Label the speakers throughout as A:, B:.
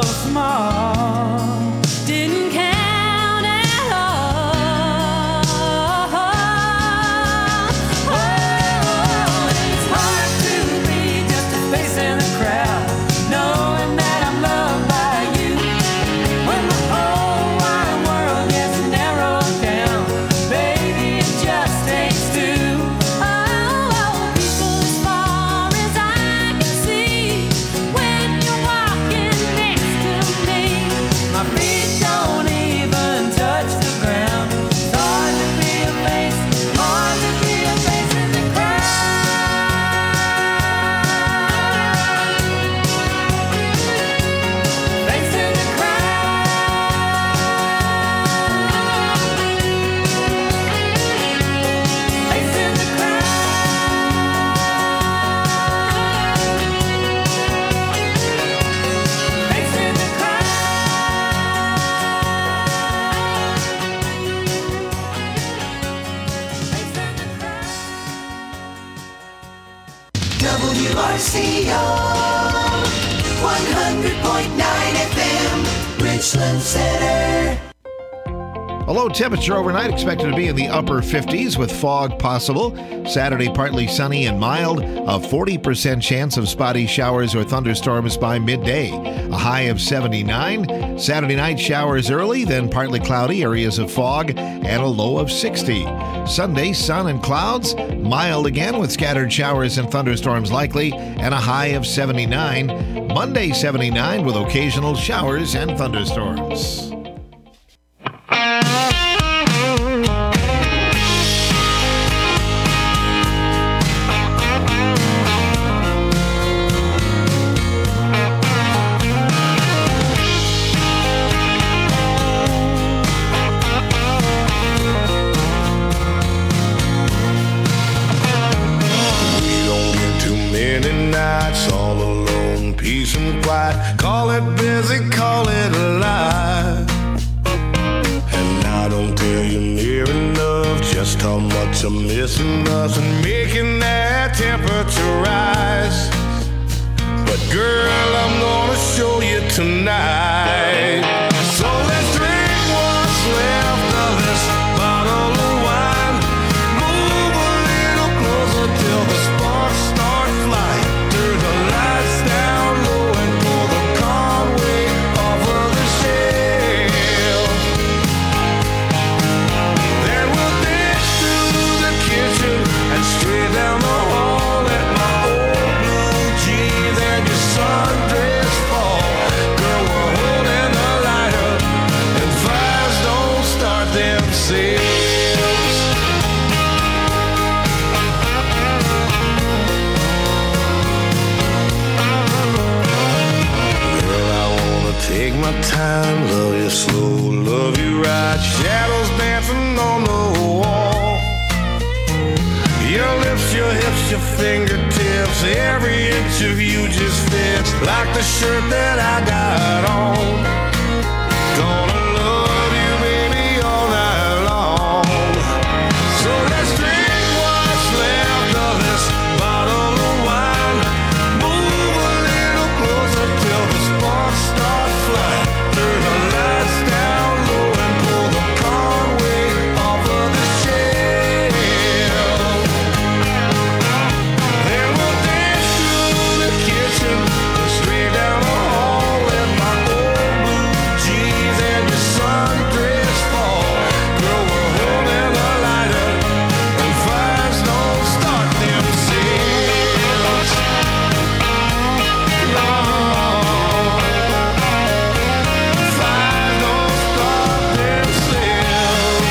A: small, didn't count at all. Oh, it's hard to be just a face in a crowd, knowing that I'm loved by you. When the whole wide world gets narrowed down, baby, it just takes two. Oh, people as far as I can see, when you're walking next to me, my feet don't even touch the ground. It's hard to be a face, hard to be a face in the crowd. Face in the crowd. Face in the crowd. Face in the crowd.
B: WRCO 100.9 FM, Richland Center.
C: A low temperature overnight expected to be in the upper 50s with fog possible. Saturday, partly sunny and mild. A 40% chance of spotty showers or thunderstorms by midday. A high of 79. Saturday night, showers early, then partly cloudy, areas of fog, and a low of 60. Sunday, sun and clouds. Mild again with scattered showers and thunderstorms likely, and a high of 79. Monday, 79 with occasional showers and thunderstorms.
D: We don't get too many nights all alone, peace and quiet. Call it busy, call it alive. And I don't tell you near enough just how much I'm missing us and making that temperature rise. But girl, I'm gonna show you tonight. So let's drink what's left of this bottle of wine. Move a little closer till the sparks start flying. Turn the lights down low and pull the Conway off of the shelf. Then we'll dance through the kitchen and straight down the hall at my old blue jeans and your sundress fall. Girl, we're holding the light up and fires don't start themselves. Girl, I wanna take my time, love you slow, love you right. Shadows dancing on the wall. Your lips, your hips, your fingertips, every inch of you just fits like the shirt that I got on. Gonna love you, baby, all night long. So let's drink what's left of this bottle of wine. Move a little closer till the sparks start flying. Turn the lights down low and pull the Conway off of the shelf. Then we'll dance through the kitchen, straight down the hall in my old blue jeans and your sundress fall. Girl, we're holding the light up and fires don't start themselves. No, fires don't start themselves.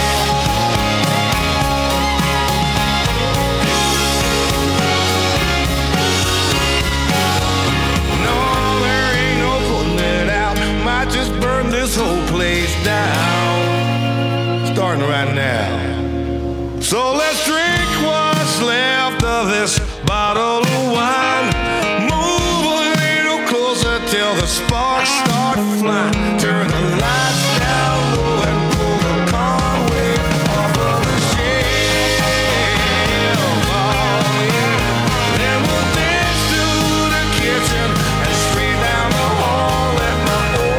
D: No, there ain't no putting it out. Might just burn this whole place down. Starting right now. So let's drink what's left of this bottle of wine. Move a little closer till the sparks start flying. Turn the lights down low and pull the Conway off of the shelf. Oh, yeah. Then we'll dance through the kitchen and straight down the hall at my old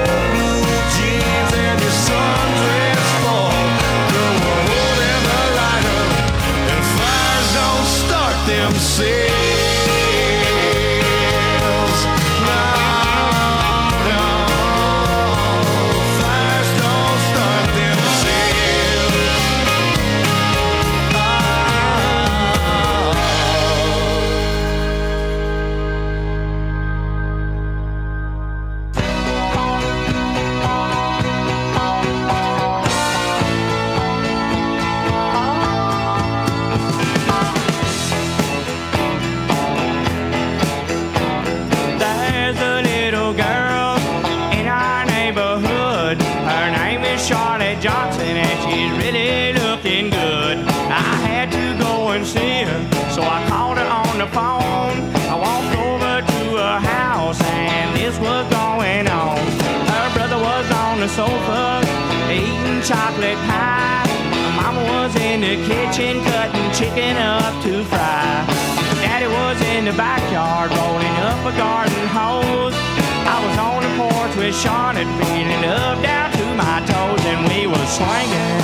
E: is Charlotte Johnson, and she's really looking good. I had to go and see her, so I called her on the phone. I walked over to her house, and this was going on. Her brother was on the sofa, eating chocolate pie. Mama was in the kitchen, cutting chicken up to fry. Daddy was in the backyard, rolling up a garden hose. I was on the porch with Charlotte, feeling up down to my toes, and we were swinging.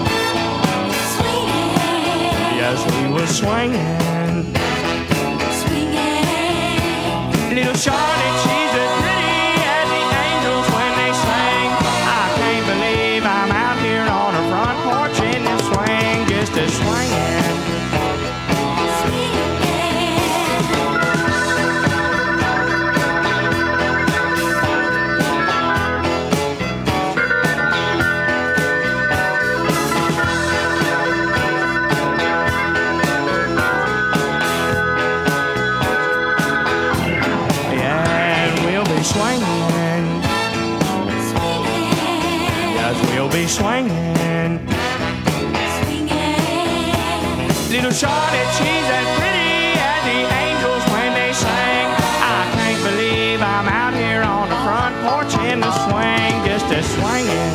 E: Yes, we were swinging. Little Charlotte, she's as pretty as the angels when they sing. I can't believe I'm out here on her front porch in this swing, just a swinging. Swinging. Little Charlotte, she's as pretty as the angels when they sing. I can't believe I'm out here on the front porch in the swing, just a swinging.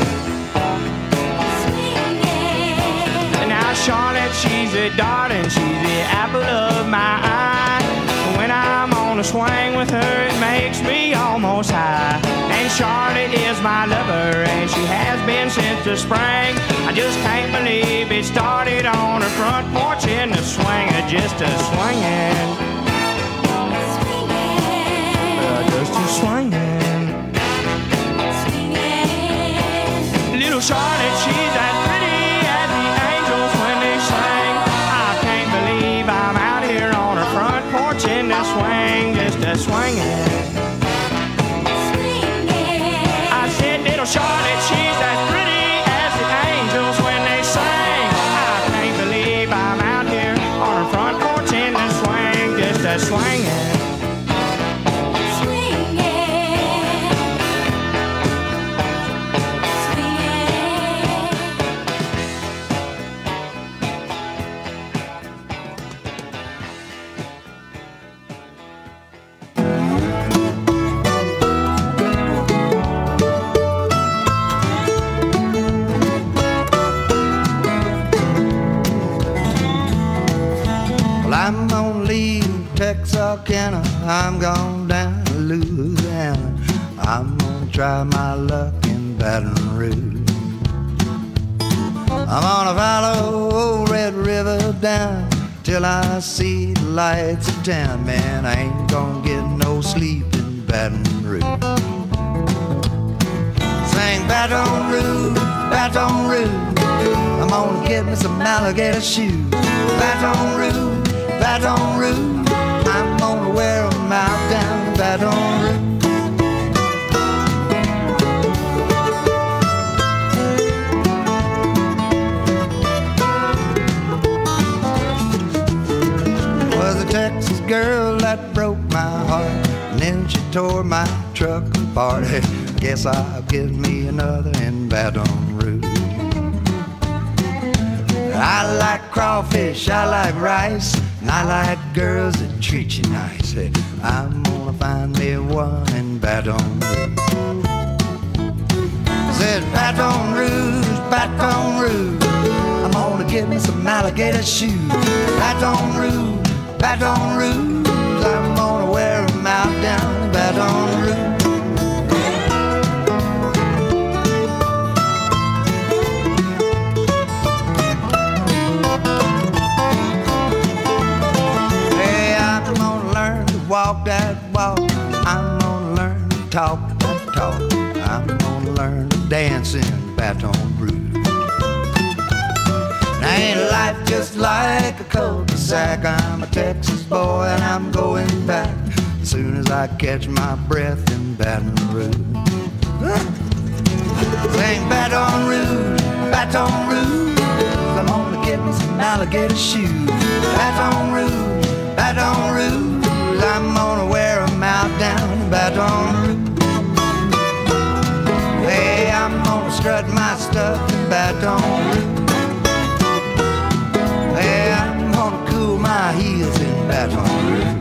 E: Now Charlotte, she's a darling, she's the apple of my eye. When I'm on a swing with her, it makes me almost high. And Charlotte is my lover, and she has been since the spring. I just can't believe it started on her front porch in the swing, just a swinging. Just a swinging. Little Charlotte, she's as pretty as the angels when they sing. I can't believe I'm out here on her front porch in the swing, just a swinging. Charlotte, she's as pretty as the angels when they sing. I can't believe I'm out here on her front porch in the swing, just a swinging.
F: Texarkana, I'm gone down to Louisiana. I'm gonna try my luck in Baton Rouge. I'm gonna follow old Red River down till I see the lights of town. Man, I ain't gonna get no sleep in Baton Rouge. Sing Baton Rouge, Baton Rouge, I'm gonna get me some alligator shoes. Baton Rouge, Baton Rouge, I'm gonna wear them out down in Baton Rouge. Was a Texas girl that broke my heart, and then she tore my truck apart. Guess I'll give me another in Baton Rouge. I like crawfish, I like rice, and I like girls that treat you nice. Hey, I'm gonna find me one in Baton Rouge. Said Baton Rouge, Baton Rouge, I'm gonna get me some alligator shoes. Baton Rouge, Baton Rouge, I'm gonna wear them out down in Baton Rouge. Walk that walk, I'm gonna learn to talk that talk. I'm gonna learn to dance in Baton Rouge. Now ain't life just like a cul-de-sac? I'm a Texas boy and I'm going back as soon as I catch my breath in Baton Rouge. Sing Baton Rouge, Baton Rouge, I'm gonna get me some alligator shoes. Baton Rouge, Baton Rouge, I'm gonna wear them out down in Baton Rouge. Hey, I'm gonna strut my stuff in Baton Rouge. Yeah, I'm gonna cool my heels in Baton Rouge.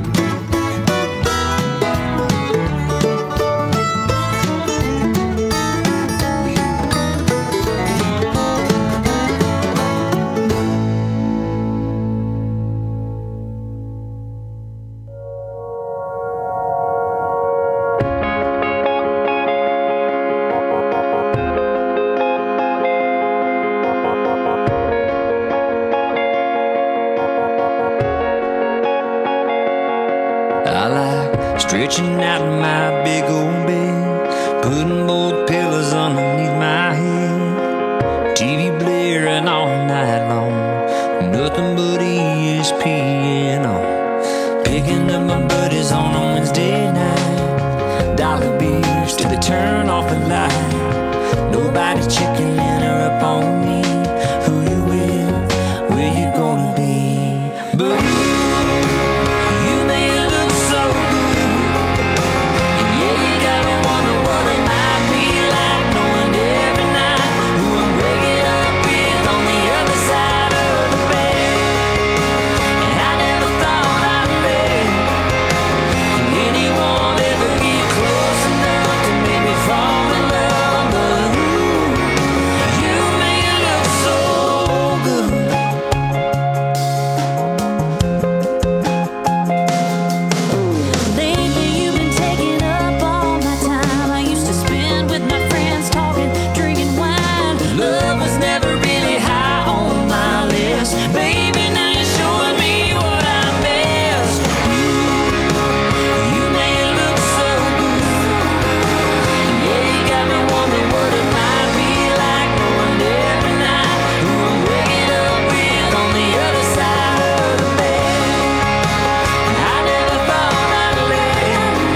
G: Stretching out in my big old bed, putting both pillows underneath my head, TV blaring all night long, nothing but ESPN on. Picking up my buddies on a Wednesday night, dollar beers till they turn off the light. Nobody checking in or up on me. Who you with? Where you gonna be? But you made it look so good. Yeah, you got me wondering what it might be like, knowing every night who I'm waking up with on the other side of the bed. And I never thought I'd let anyone ever get close enough to make me fall in love. But you make it look so good.
H: Lately you've been taking up all my time. I used to spend with my friends talking, drinking wine.
G: Love was never really high on my list. Baby, now you're showing me what I missed. You made it look so good. Yeah, you got me wondering what it might be like, knowing every night who I'm waking up with on the other side of the bed. I never thought I'd let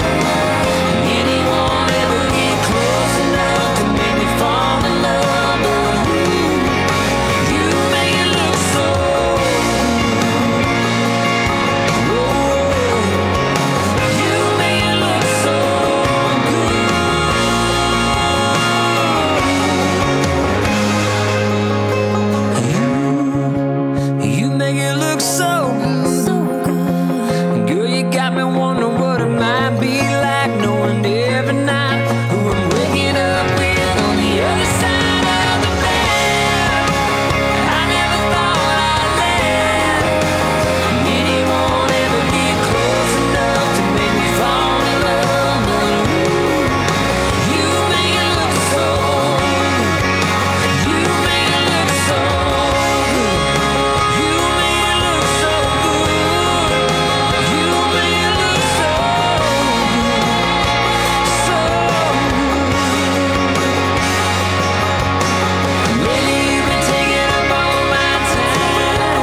G: anyone ever get close enough to make me fall in love. But you make it look so good. You make it look so good. You make it look so good.
H: So good.
G: Girl, you got me wondering what it might be like, knowing every night who I'm waking up with on the other side of the bed. I never thought I'd let anyone ever get close enough to make me fall in love. But you make it look so good. You make it look so good. You make it look so good. You make it look so good. So good. Lately you've been taking up all my time.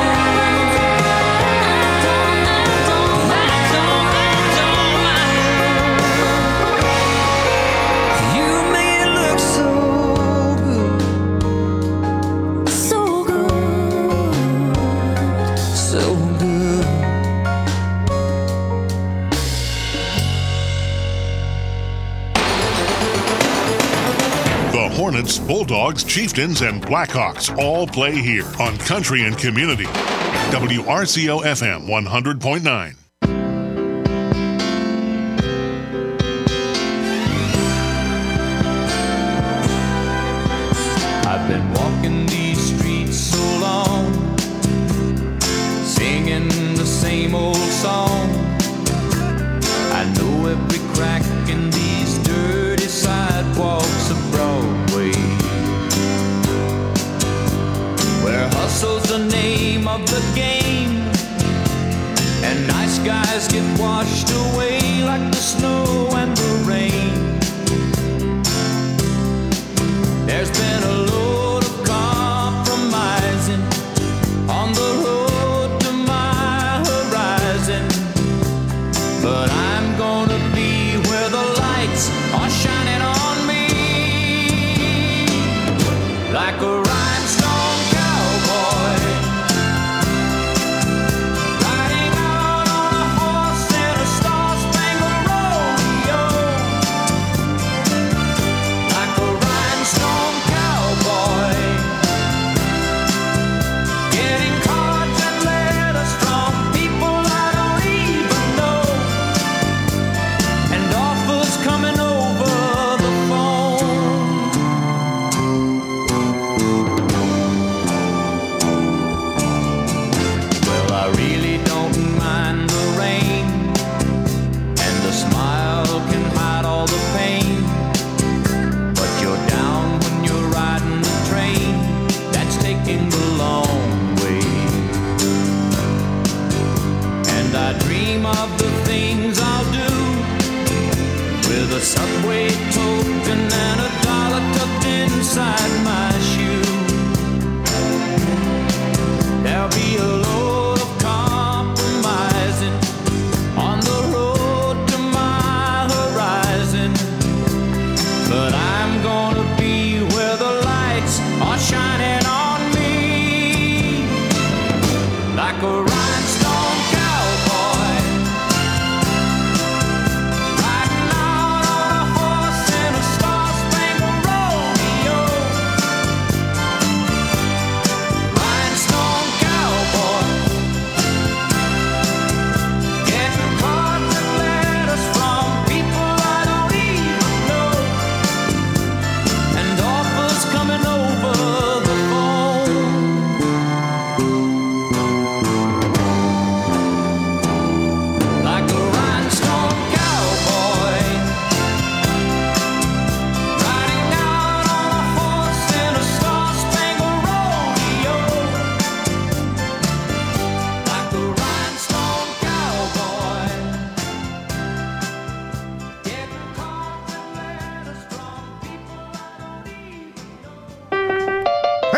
G: You make it look so good.
H: So good.
G: So good.
I: The Hornets, Bulldogs, Chieftains, and Blackhawks all play here on Country and Community. WRCO FM 100.9.
A: I've been walking these streets so long, singing the same old song. I know every crack in these dirty sidewalks of Broadway, where hustle's the name of the game and nice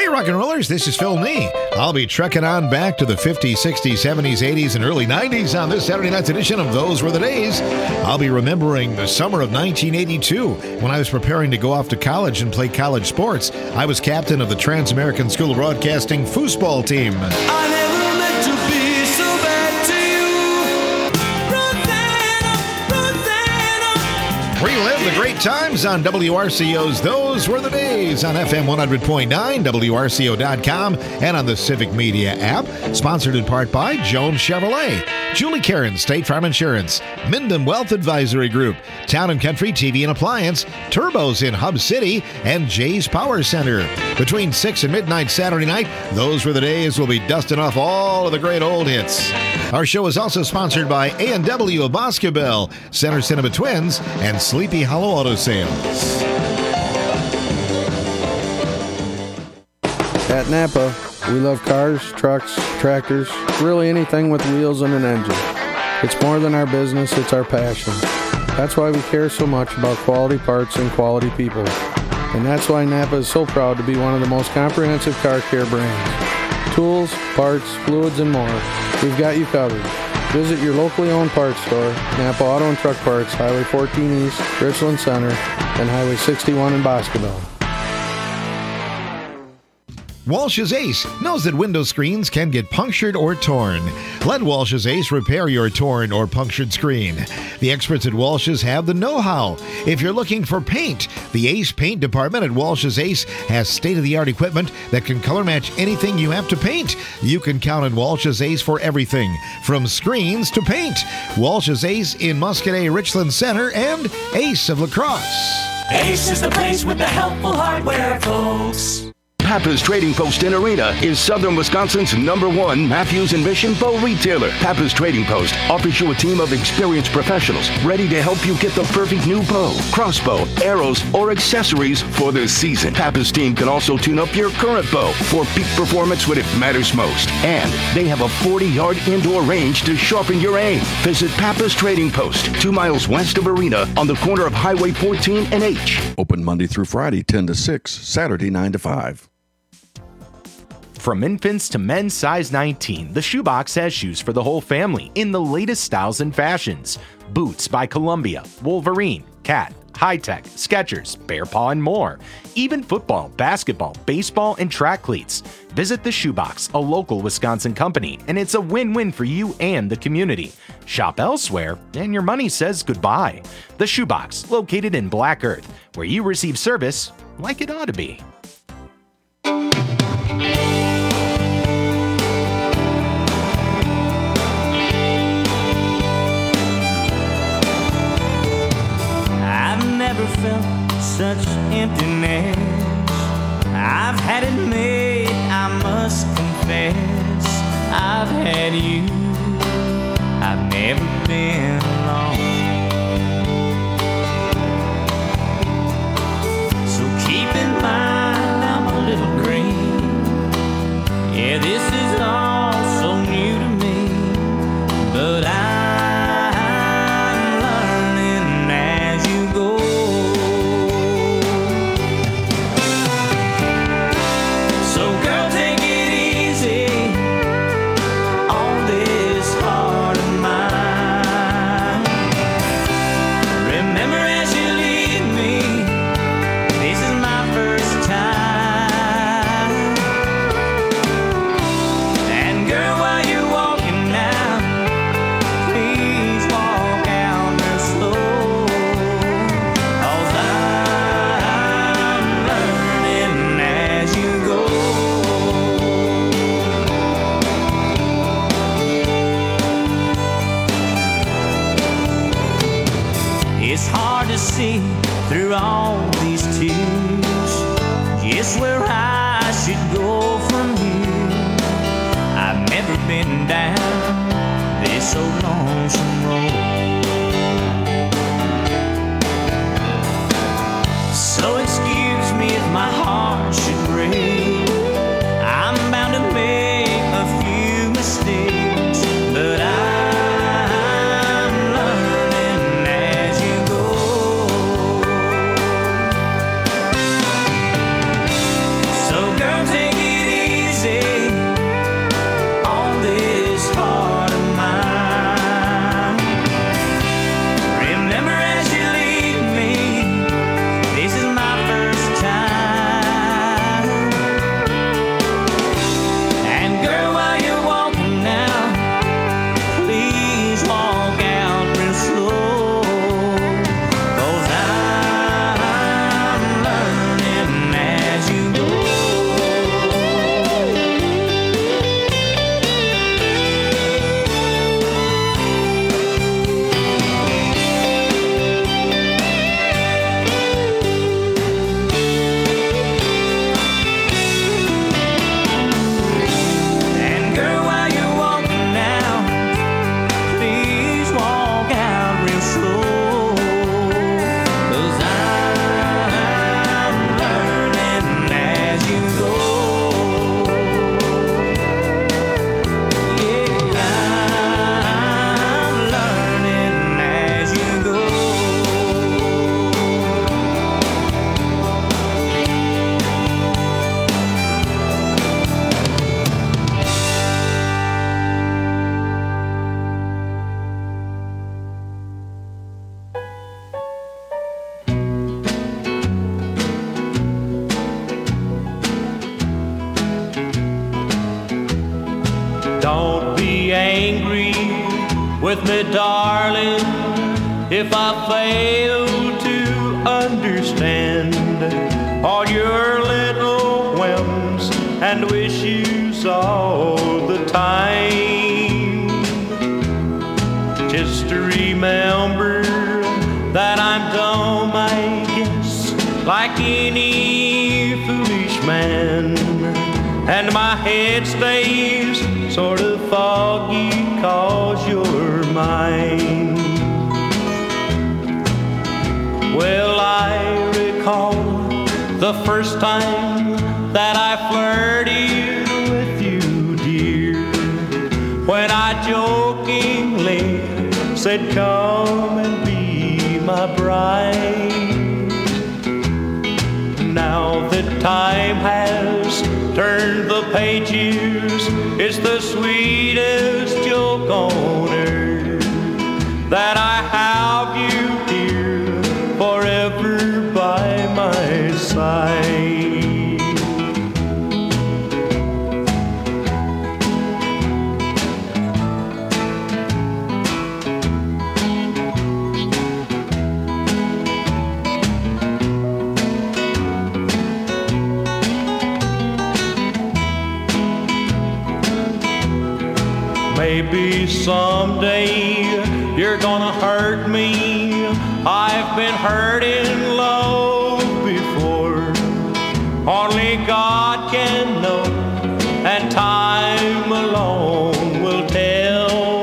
C: Hey, rock and rollers, this is Phil Nee. I'll be trekking on back to the 50s, 60s, 70s, 80s, and early 90s on this Saturday night's edition of Those Were the Days. I'll be remembering the summer of 1982 when I was preparing to go off to college and play college sports. I was captain of the Trans-American School of Broadcasting foosball team.
A: I never meant to be so bad to you. Rosanna, Rosanna.
C: Relive the great times on WRCO's Those Were the Days on FM 100.9, WRCO.com, and on the Civic Media app. Sponsored in part by Jones Chevrolet, Julie Karen, State Farm Insurance, Minden Wealth Advisory Group, Town and Country TV and Appliance, Turbos in Hub City, and Jay's Power Center. Between 6 and midnight Saturday night, Those Were the Days will be dusting off all of the great old hits. Our show is also sponsored by A&W of Boscobel, Center Cinema Twins, and Sleepy Hollow Auto Sales.
J: At Napa, we love cars, trucks, tractors, really anything with wheels and an engine. It's more than our business, it's our passion. That's why we care so much about quality parts and quality people. And that's why Napa is so proud to be one of the most comprehensive car care brands. Tools, parts, fluids, and more. We've got you covered. Visit your locally owned parts store, Napa Auto and Truck Parts, Highway 14 East, Richland Center, and Highway 61 in Boscobel.
C: Walsh's Ace knows that window screens can get punctured or torn. Let Walsh's Ace repair your torn or punctured screen. The experts at Walsh's have the know-how. If you're looking for paint, the Ace Paint Department at Walsh's Ace has state-of-the-art equipment that can color match anything you have to paint. You can count on Walsh's Ace for everything, from screens to paint. Walsh's Ace in Muscadet, Richland Center, and Ace of La Crosse.
A: Ace is the place with the helpful hardware, folks.
K: Pappas Trading Post in Arena is Southern Wisconsin's #1 Matthews and Mission bow retailer. Pappas Trading Post offers you a team of experienced professionals ready to help you get the perfect new bow, crossbow, arrows, or accessories for this season. Pappas team can also tune up your current bow for peak performance when it matters most. And they have a 40-yard indoor range to sharpen your aim. Visit Pappas Trading Post, 2 miles west of Arena on the corner of Highway 14 and H.
L: Open Monday through Friday, 10 to 6, Saturday, 9 to 5.
M: From infants to men's size 19, the Shoebox has shoes for the whole family in the latest styles and fashions. Boots by Columbia, Wolverine, Cat, High-Tech, Skechers, Bear Paw, and more. Even football, basketball, baseball, and track cleats. Visit the Shoebox, a local Wisconsin company, and it's a win-win for you and the community. Shop elsewhere, and your money says goodbye. The Shoebox, located in Black Earth, where you receive service like it ought to be.
E: Never felt such emptiness. I've had it made, I must confess. I've had you, I've never been alone. So keep in mind I'm a little green. Yeah, this is all so new to me, but I'm learning as you go. See through all these tears just where I should go from here. I've never been down this old lonesome road, so excuse me if my heart should break. I'm bound to make a few mistakes, but take it Don't be angry with me, darling, if I fail to understand all your little whims and wishes all the time. Just remember that I'm dumb, I guess, like any foolish man, and my head stays sort of foggy 'cause you're mine. Well, I recall the first time that I flirted with you, dear, when I jokingly said, come and be my bride. Now that time has turned the pages, it's the sweetest joke on earth that I have you, dear, forever by my side. Maybe someday you're gonna hurt me. I've been hurt in love before. Only God can know, and time alone will tell.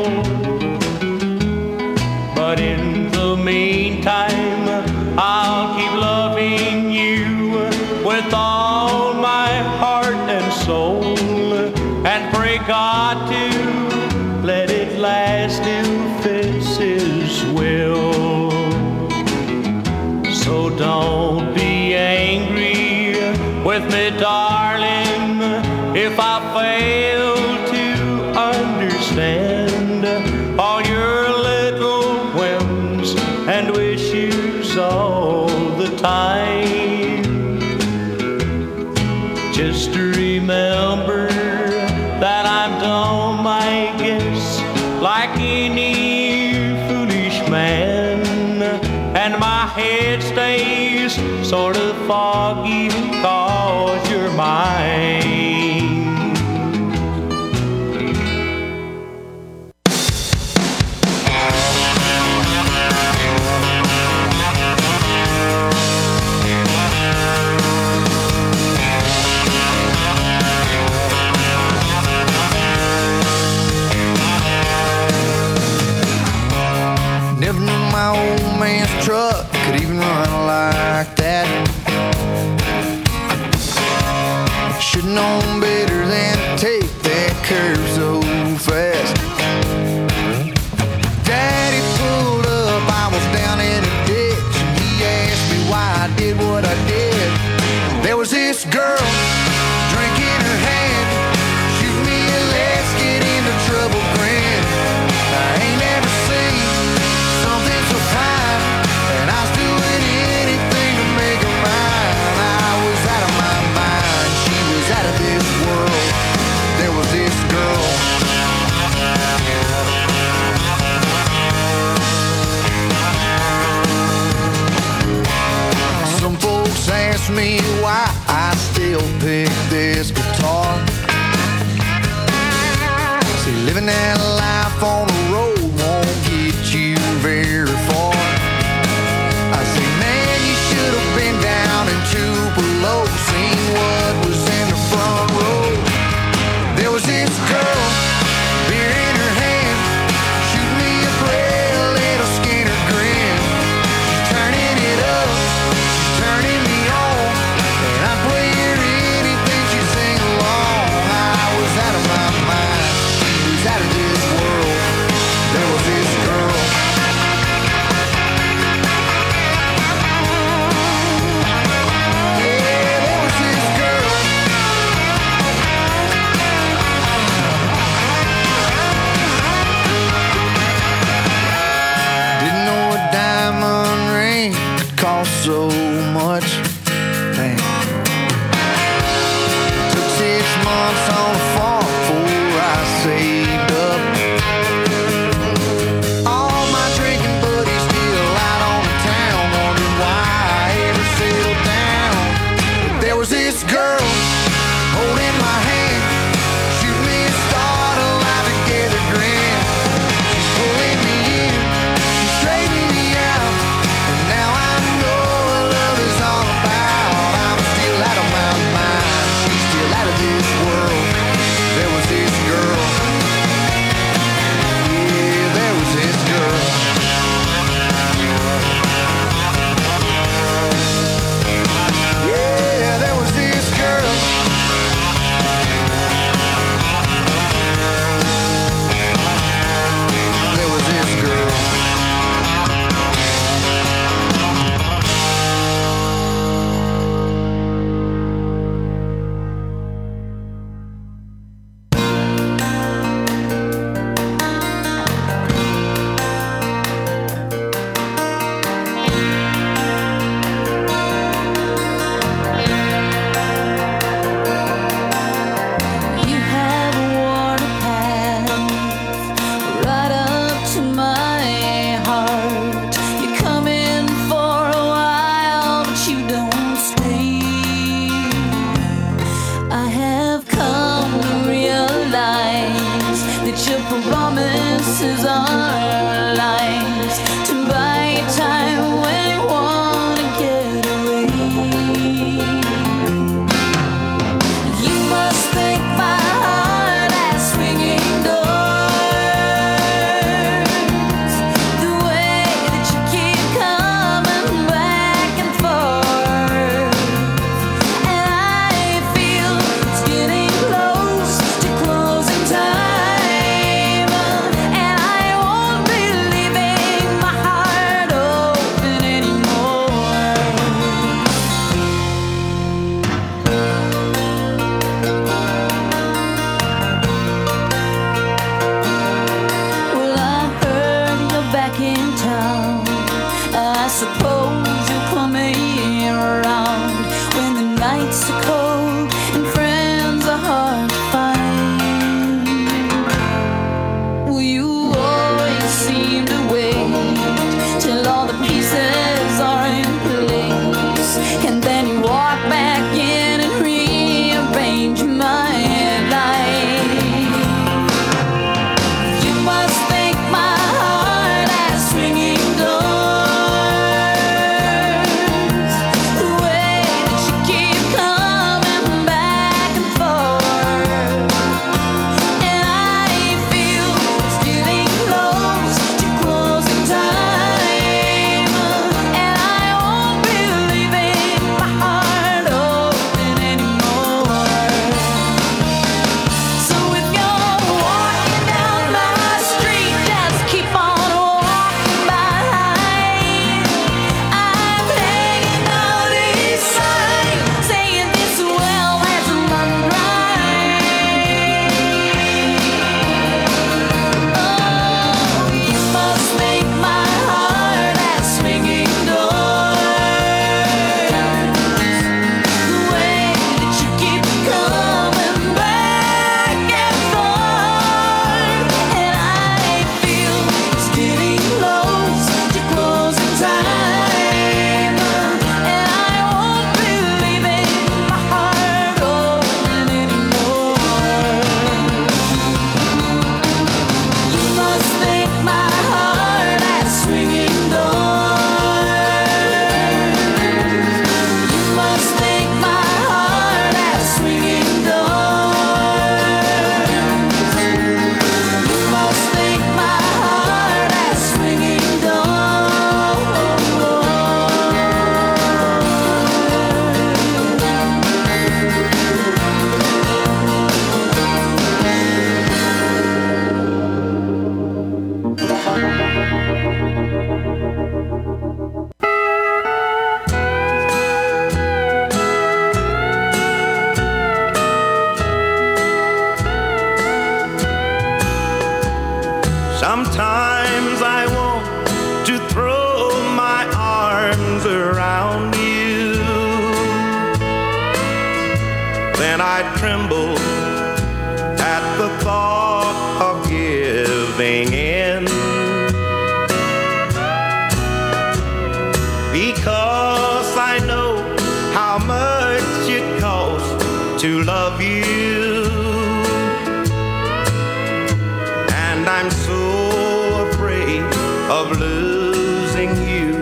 E: But in the meantime, I'll keep loving you with all my heart and soul, and pray God to let it last if it's His will. So don't be angry with me, darling, if I fail to understand all your little whims and wishes all the time. Just remember that I'm dumb, I guess, like any foolish man, and my head stays sort of foggy 'cause you're mine.
F: Never knew my old man's truck could even run like that. Should've known better than to take that curve so fast. Daddy pulled up, I was down in a ditch, and he asked me why I did what I did. There was this girl, drink in her hand, shoot me and let's get into trouble grin. I ain't never seen something so fine, and I was doing anything to make her mine. I was out of my mind, she was out of this world. There was this girl. Some folks ask me why I still pick this guitar. See, living that life on the road won't get you very far. I say, man, you should have been down in Tupelo, seen what was in the front row. There was this girl, beer in her hand, shoot me a great little Skinner grin. She's turning it up, she's turning me on, and I play her anything she sing along. I was out of my mind, she was out of this world. There was this girl. Yeah, there was this
H: is our lives to buy time when you wanna get away. You must think my heart has swinging doors, the way that you keep coming back and forth, and I feel it's getting close to closing time, and I won't be leaving my heart open anymore. Well, I heard you're back in town. I suppose you're coming around when the nights are cold and friends are hard to find. Well, you always seem to wait till all the pieces are in place, and then you walk back in and rearrange my life. You must think my heart has swinging doors, the way that you keep coming back and forth, and I feel it's getting close to closing time, and I won't be leaving my heart open anymore. So if you're walking down my street, just keep on walking behind. I'm hanging out these signs saying this well has run dry. Oh, you must think my heart has swinging doors, the way that you keep coming back and forth, and I feel it's getting close to closing time, and I won't be leaving my heart open anymore. You must think my heart has swinging doors. You must think my heart has swinging doors. You must think my heart has swinging
E: Sometimes I want to throw my arms around you, then I tremble at the thought of giving in, because I know how much it costs to love you, and I'm so afraid of losing you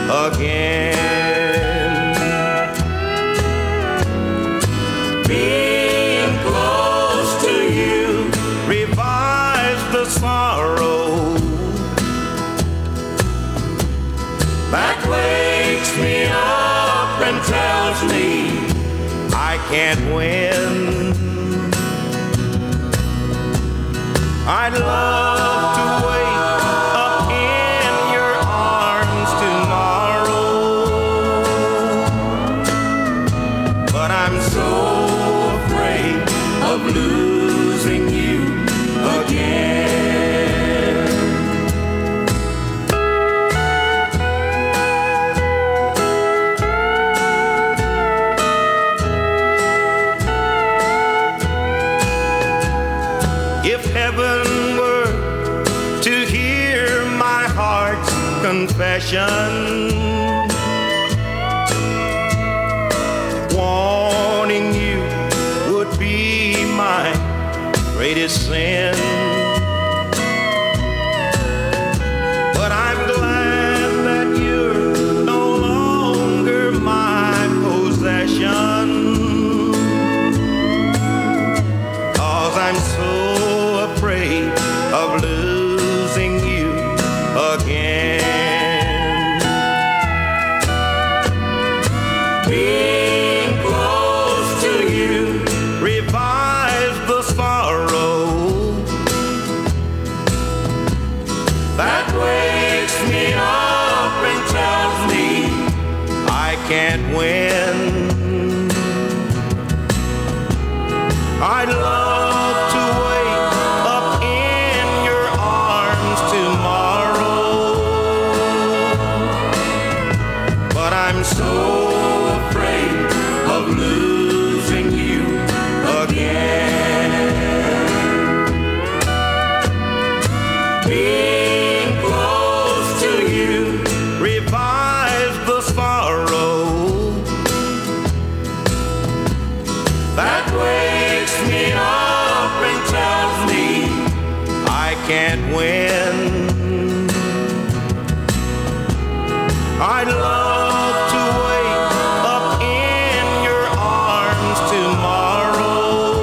E: again. Being close to you revives the sorrow that wakes me up and tells me I can't win. I'd love to wake up in your arms tomorrow, but I'm so afraid of losing you again. If heaven were to hear my heart's confession, wanting you would be my greatest sin. can't win. I'd love to wake up in your arms tomorrow,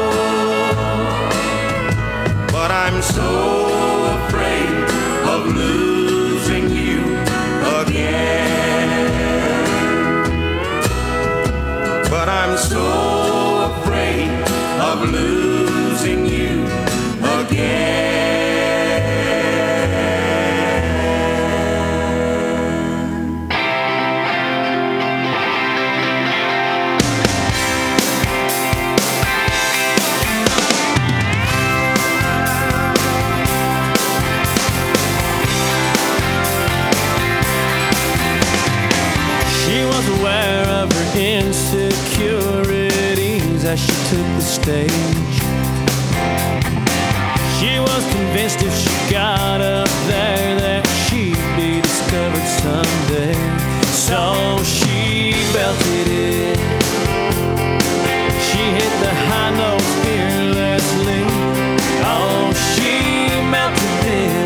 E: but I'm so afraid of losing you again. But I'm so afraid of losing you again.
A: Aware of her insecurities as she took the stage. She was convinced if she got up there that she'd be discovered someday. So she belted it. She hit the high notes fearlessly. Oh, she melted them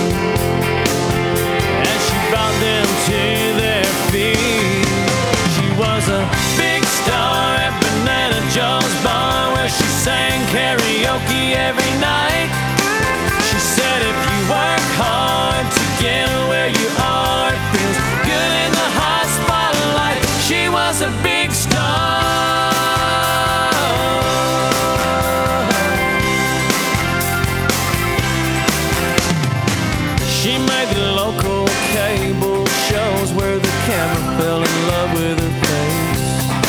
A: as she brought them to their feet. Was a big star at Banana Joe's bar where she sang karaoke every night. She said if you work hard to get where you are, it feels good in the hot spotlight. She was a big star. She made the local cable shows where the camera fell in love with her face.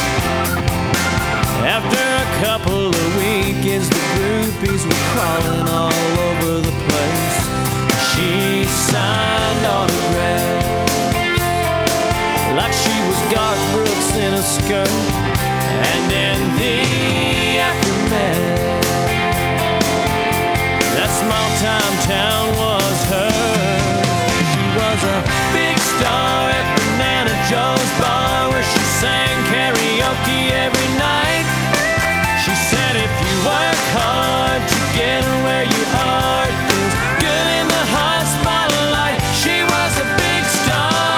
A: After a couple of weekends, the groupies were crawling all over the place. She signed autographs like she was Garth Brooks in a skirt. And in the aftermath, that small-time town was hers. She was a big star at Banana Joe's bar where she sang karaoke every night. She said if you work hard to get where you are, it feels good in the hot spotlight. She was a big star.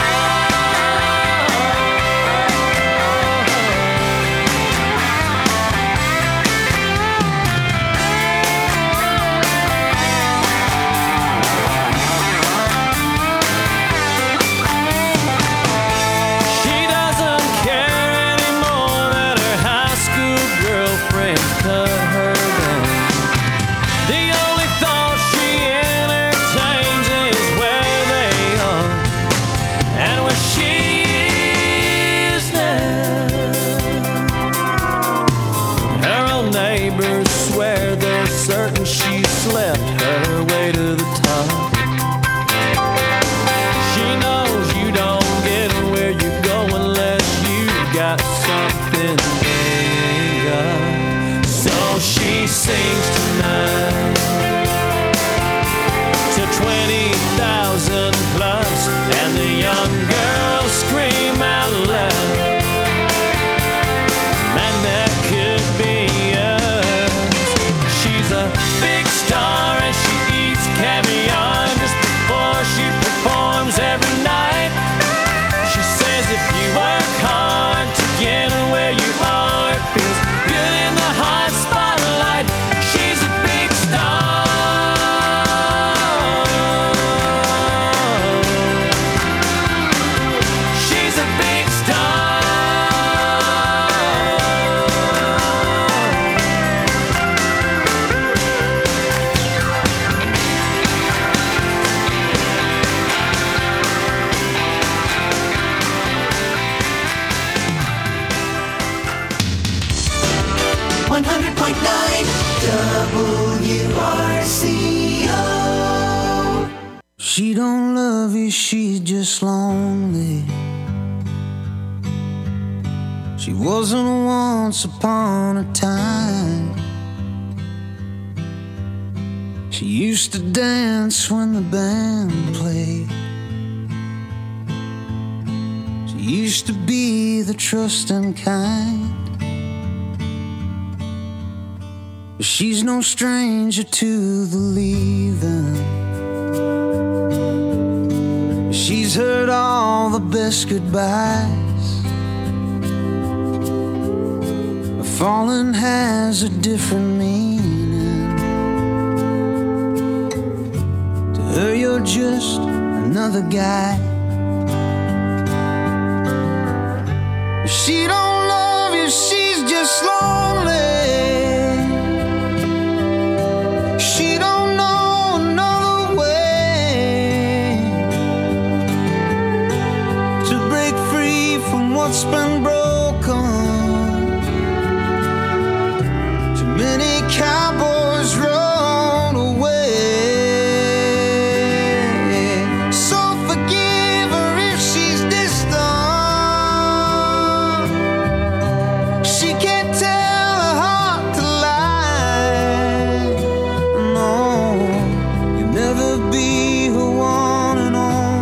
A: Certain she slept her way to the top. She knows you don't get where you go unless you got something they ain't got. So she sings tonight to 20,000 plus, and the young girls scream out loud, man, that could be a big star and she eats caviar just before she performs every night. She says if you work hard to get where you are, it feels good in the hot spotlight. She's a big star. She's a big star.
B: 100.9 WRCO.
F: She don't love you, she's just lonely. She wasn't once upon a time. She used to dance when the band played. She used to be the trusting kind. She's no stranger to the leaving. She's heard all the best goodbyes. Falling has a different meaning. To her you're just another guy. She don't love you, she's just lonely. She don't know another way to break free from what's been broken. Too many cowboys rode away. So forgive her if she's distant. She can't tell her heart to lie. No, you'll never be her one and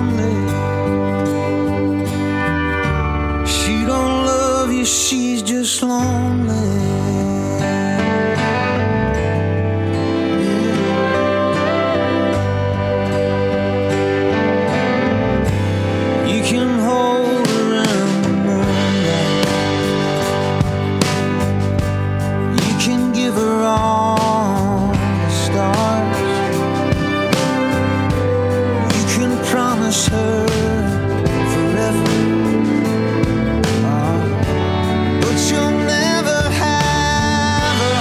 F: only. She don't love you, she's just lonely. You can hold her in the moonlight. You can give her all the stars. You can promise her forever. But you'll never have her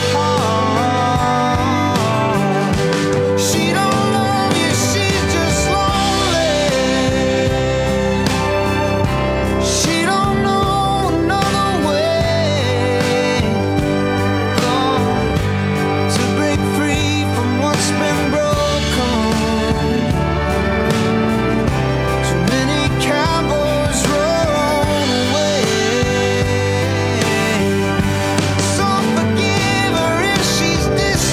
F: heart. She don't love you, she's just lonely. She don't know another way to break free from what's been broken. Too many cowboys rode away. So forgive her if she's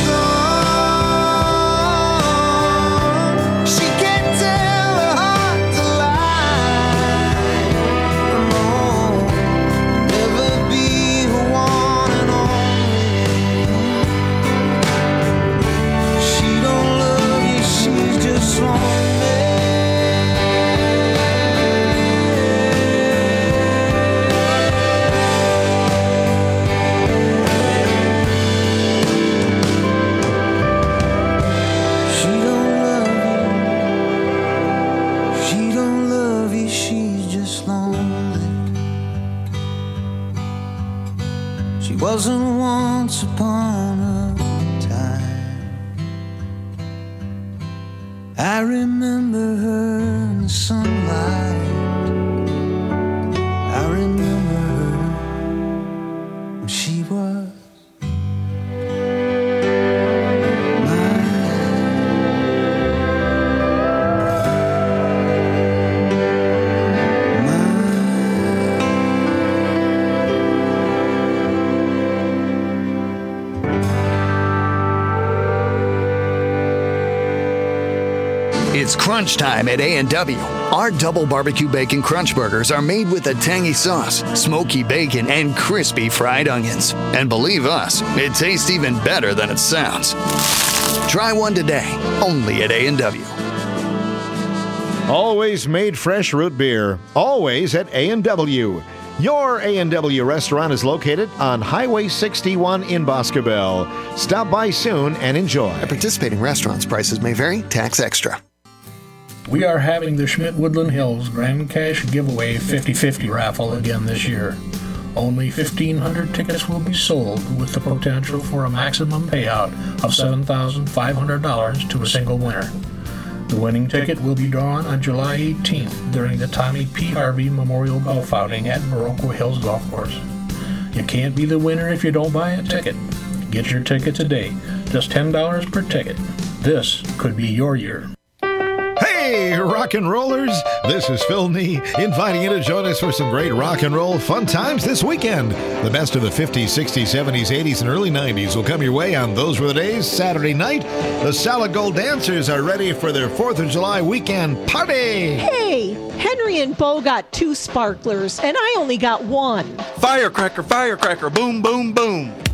F: distant. She can't tell her heart to lie. No, never be her one and only. She don't love you, she's just lonely. She don't love you. She don't love you, she's just lonely. She wasn't once upon a time. I remember her in the sunlight. I remember her when she was
N: It's crunch time at A&W. Our double barbecue bacon crunch burgers are made with a tangy sauce, smoky bacon, and crispy fried onions. And believe us, it tastes even better than it sounds. Try one today, only at A&W.
C: Always made fresh root beer. Always at A&W. Your A&W restaurant is located on Highway 61 in Boscobel. Stop by soon and enjoy.
O: At participating restaurants, prices may vary, tax extra.
P: We are having the Schmidt Woodland Hills Grand Cash Giveaway 50-50 raffle again this year. Only 1,500 tickets will be sold with the potential for a maximum payout of $7,500 to a single winner. The winning ticket will be drawn on July 18th during the Tommy P. Harvey Memorial Golf Outing at Baroque Hills Golf Course. You can't be the winner if you don't buy a ticket. Get your ticket today, just $10 per ticket. This could be your year.
C: Hey, rock and rollers, this is Phil Nee inviting you to join us for some great rock and roll fun times this weekend. The best of the 50s, 60s, 70s, 80s, and early 90s will come your way on Those Were the Days Saturday night. The Solid Gold Dancers are ready for their 4th of July weekend party.
Q: Hey, Henry and Bo got 2 sparklers, and I only got 1.
L: Firecracker, firecracker, boom, boom, boom.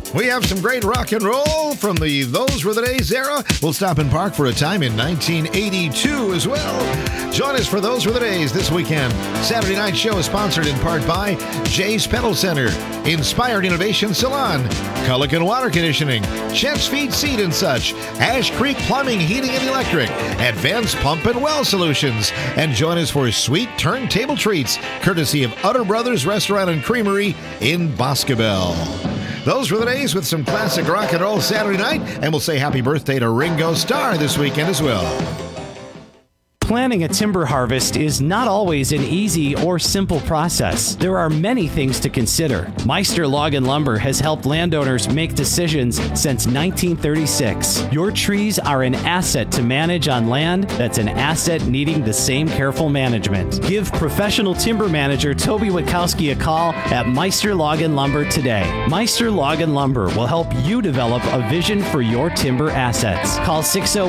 C: We have some great rock and roll from the Those Were the Days era. We'll stop and park for a time in 1982 as well. Join us for Those Were the Days this weekend. Saturday night show is sponsored in part by Jay's Pedal Center, Inspired Innovation Salon, Culligan Water Conditioning, Chet's Feed Seed and Such, Ash Creek Plumbing, Heating and Electric, Advanced Pump and Well Solutions. And join us for sweet turntable treats, courtesy of Utter Brothers Restaurant and Creamery in Boscobel. Those were the days with some classic rock and roll Saturday night, and we'll say happy birthday to Ringo Starr this weekend as well.
R: Planning a timber harvest is not always an easy or simple process. There are many things to consider. Meister Log and Lumber has helped landowners make decisions since 1936. Your trees are an asset to manage on land that's an asset needing the same careful management. Give professional timber manager Toby Witkowski a call at Meister Log and Lumber today. Meister Log and Lumber will help you develop a vision for your timber assets. Call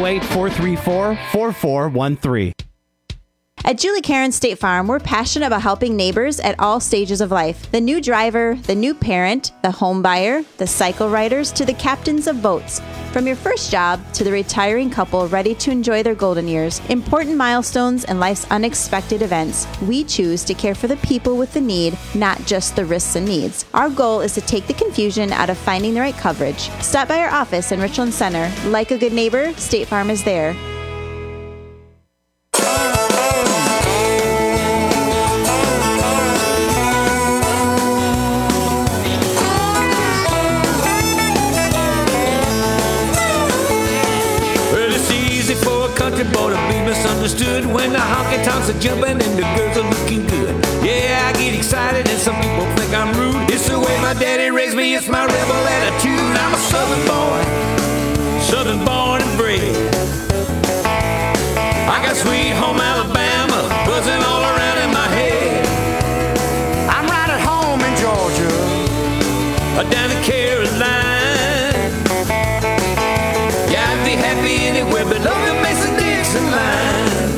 R: 608-434-4413.
S: At Julie Karen State Farm, we're passionate about helping neighbors at all stages of life. The new driver, the new parent, the home buyer, the cycle riders, to the captains of boats. From your first job to the retiring couple ready to enjoy their golden years, important milestones and life's unexpected events, we choose to care for the people with the need, not just the risks and needs. Our goal is to take the confusion out of finding the right coverage. Stop by our office in Richland Center. Like a good neighbor, State Farm is there.
T: Boy, to be misunderstood when the honky tonks are jumping and the girls are looking good. Yeah, I get excited and some people think I'm rude. It's the way my daddy raised me, it's my rebel attitude. I'm a southern born and bred. I got sweet home Alabama buzzing all around in my head. I'm right at home in Georgia, down in Carolina. Yeah, I'd be happy anywhere below the Mason-Dixon line.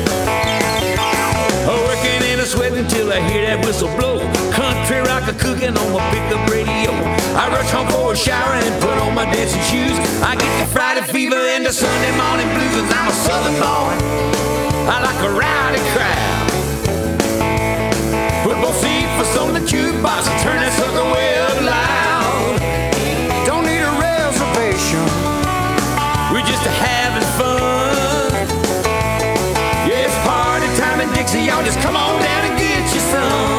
T: Working and a sweating till I hear that whistle blow. Country rock a cooking on my pickup radio. I rush home for a shower and put on my dancing shoes. I get the Friday fever and the Sunday morning blues, 'cause I'm a southern boy. I like a rowdy crowd. Put both seats on the jukebox and turn that sucker way up loud. Don't need a reservation, we're just having fun. Yeah, it's party time in Dixie, y'all just come on down and get your some.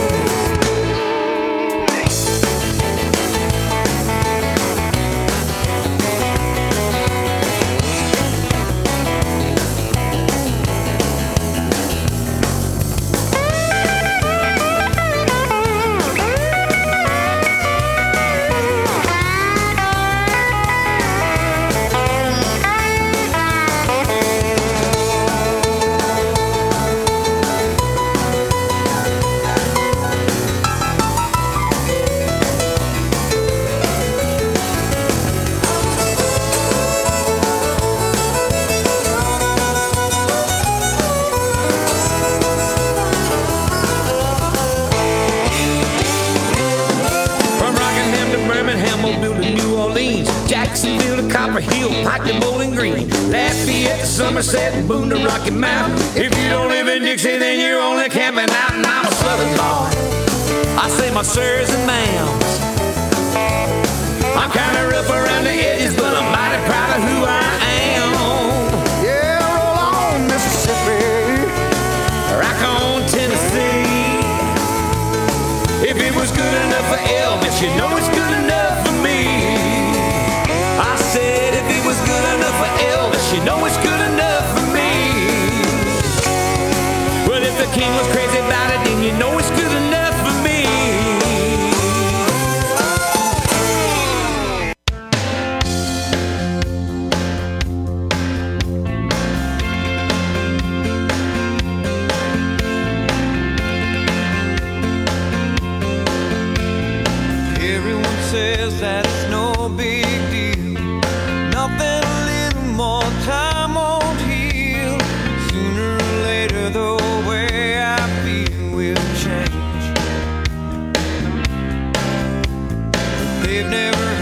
T: Somerset and Boone to Rocky Mountain. If you don't live in Dixie, then you're only camping out. And I'm a southern boy, I say my sirs and ma'ams. I'm kind of rough around the edges, but I'm mighty proud of who I am. Yeah, roll on Mississippi, rock on Tennessee. If it was good enough for Elvis, you know it's good enough for me. I said if it was good enough for Elvis, you know it's good enough for me. Well, if the king was crazy about it, then you know it's good enough for me.
U: Everyone says that it's no big deal. Nothing a little more time won't heal. Sooner or later, the way I feel will change. They've never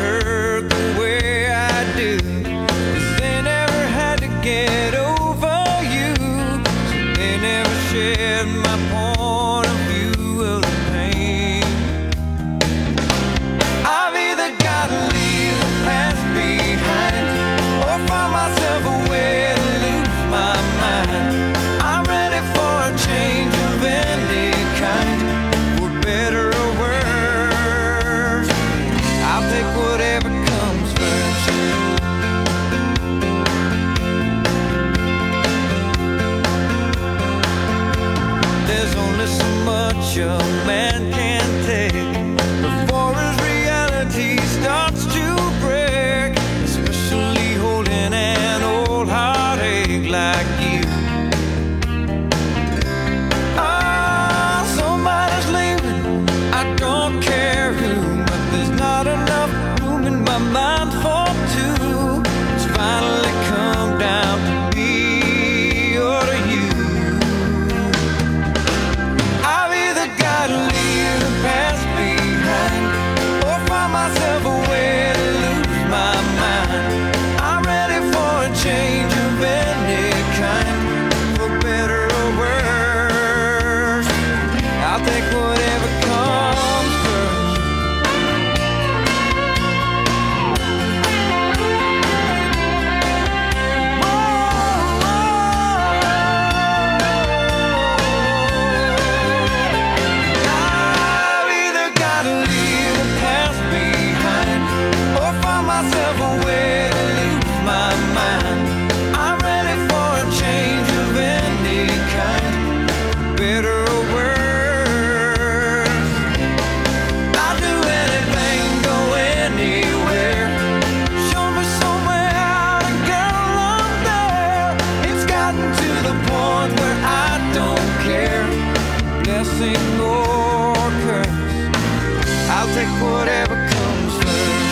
U: myself a way to lose my mind. I'm ready for a change of any kind, better or worse. I'll do anything, go anywhere. Show me somewhere out and get along there. It's gotten to the point where I don't care, blessing or curse. I'll take whatever comes first.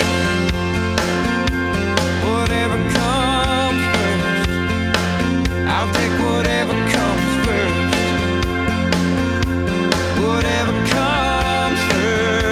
U: Whatever comes first. I'll take whatever comes first. Whatever comes first.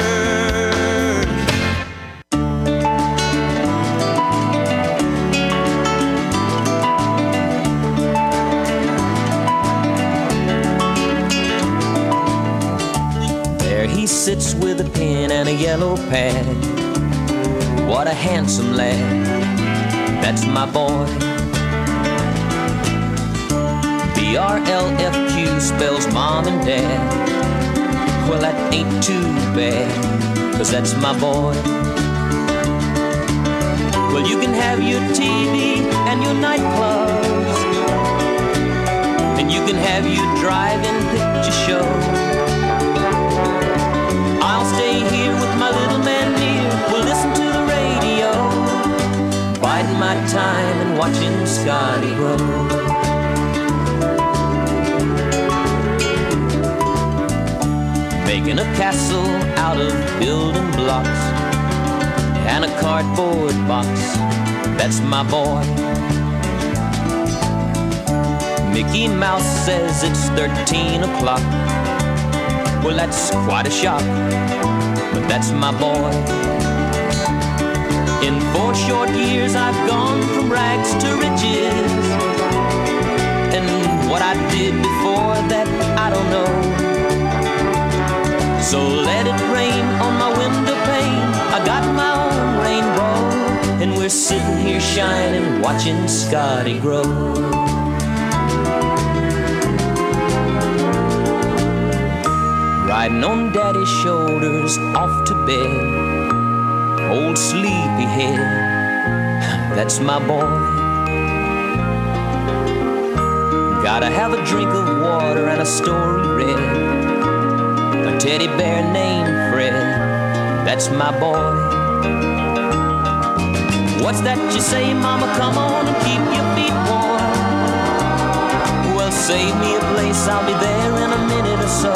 D: There he sits with a pen and a yellow pad. What a handsome lad, that's my boy. BRLFQ spells mom and dad. Well, that ain't too bad, 'cause that's my boy. Well, you can have your TV and your nightclubs, and you can have your drive-in picture show. I'll stay here with my little man dear. We'll listen to the radio, biding my time and watching Scotty grow. Making a castle out of building blocks and a cardboard box, that's my boy. Mickey Mouse says it's 13 o'clock. Well, that's quite a shock, but that's my boy. In 4 short years I've gone from rags to riches, and what I did before that I don't know. So let it rain on my window pane, I got my own rainbow, and we're sitting here shining, watching Scotty grow. Riding on daddy's shoulders off to bed, old sleepyhead, that's my boy. Gotta have a drink of water and a story read, a teddy bear named Fred, that's my boy. What's that you say, mama? Come on and keep your feet warm. Well, save me a place, I'll be there in a minute or so.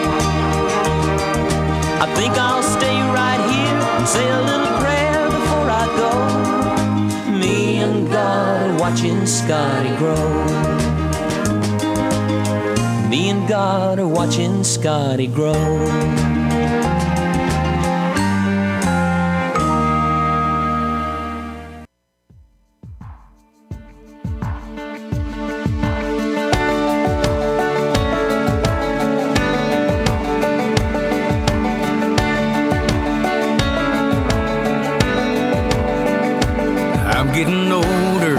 D: I think I'll stay right here and say a little prayer before I go. Me and God are watching Scotty grow. Me and God are watching Scotty grow.
U: Getting older,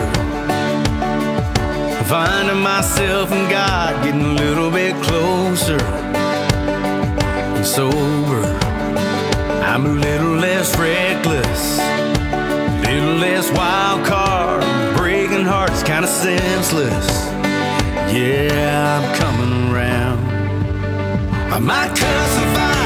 U: finding myself and God getting a little bit closer and sober. I'm a little less reckless, a little less wild card, breaking hearts kind of senseless. Yeah, I'm coming around. I might cuss if I